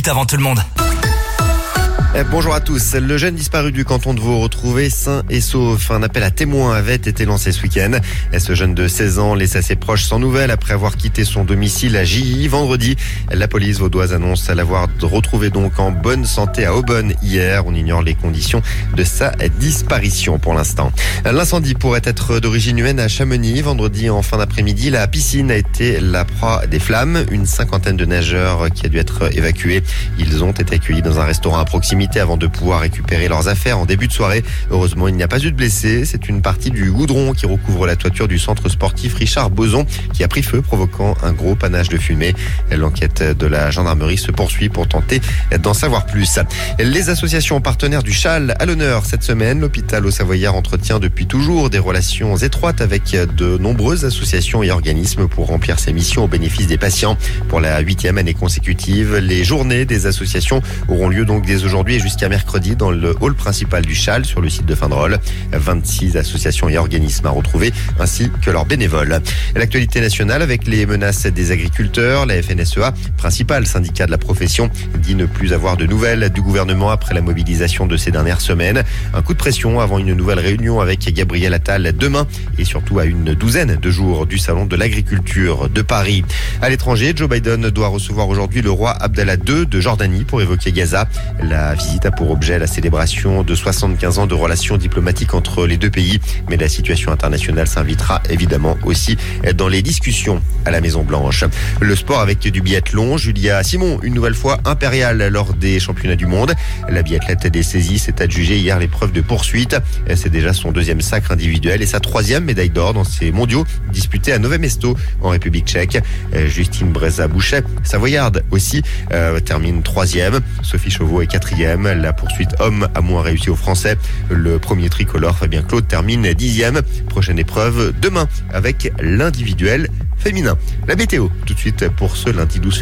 minutes avant tout le monde. Bonjour à tous. Le jeune disparu du canton de Vaud retrouvé sain et sauf. Un appel à témoins avait été lancé ce week-end. Ce jeune de 16 ans laisse à ses proches sans nouvelles après avoir quitté son domicile à Gilly vendredi. La police vaudoise annonce l'avoir retrouvé donc en bonne santé à Aubonne hier. On ignore les conditions de sa disparition pour l'instant. L'incendie pourrait être d'origine humaine à Chamonix. Vendredi en fin d'après-midi, la piscine a été la proie des flammes. Une cinquantaine de nageurs qui a dû être évacués. Ils ont été accueillis dans un restaurant à proximité avant de pouvoir récupérer leurs affaires en début de soirée. Heureusement, il n'y a pas eu de blessés. C'est une partie du goudron qui recouvre la toiture du centre sportif Richard Boson qui a pris feu, provoquant un gros panache de fumée. L'enquête de la gendarmerie se poursuit pour tenter d'en savoir plus. Les associations partenaires du Châle à l'honneur cette semaine. L'hôpital au Savoyard entretient depuis toujours des relations étroites avec de nombreuses associations et organismes pour remplir ses missions au bénéfice des patients. Pour la 8e année consécutive, les journées des associations auront lieu donc dès aujourd'hui et jusqu'à mercredi dans le hall principal du Châle sur le site de Findrol. 26 associations et organismes à retrouver ainsi que leurs bénévoles. L'actualité nationale avec les menaces des agriculteurs. La FNSEA, principal syndicat de la profession, dit ne plus avoir de nouvelles du gouvernement après la mobilisation de ces dernières semaines. Un coup de pression avant une nouvelle réunion avec Gabriel Attal demain et surtout à une douzaine de jours du salon de l'agriculture de Paris. À l'étranger, Joe Biden doit recevoir aujourd'hui le roi Abdallah II de Jordanie pour évoquer Gaza. La visite a pour objet la célébration de 75 ans de relations diplomatiques entre les deux pays. Mais la situation internationale s'invitera évidemment aussi dans les discussions à la Maison-Blanche. Le sport avec du biathlon. Julia Simon, une nouvelle fois impériale lors des championnats du monde. La biathlète des saisies s'est adjugée hier l'épreuve de poursuite. C'est déjà son deuxième sacre individuel et sa troisième médaille d'or dans ces mondiaux disputés à Nové Mesto en République tchèque. Justine Breza-Bouchet, savoyarde aussi, termine troisième. Sophie Chauveau est quatrième. La poursuite homme a moins réussi aux Français. Le premier tricolore, Fabien Claude, termine 10e. Prochaine épreuve demain avec l'individuel féminin. La météo, tout de suite pour ce lundi 12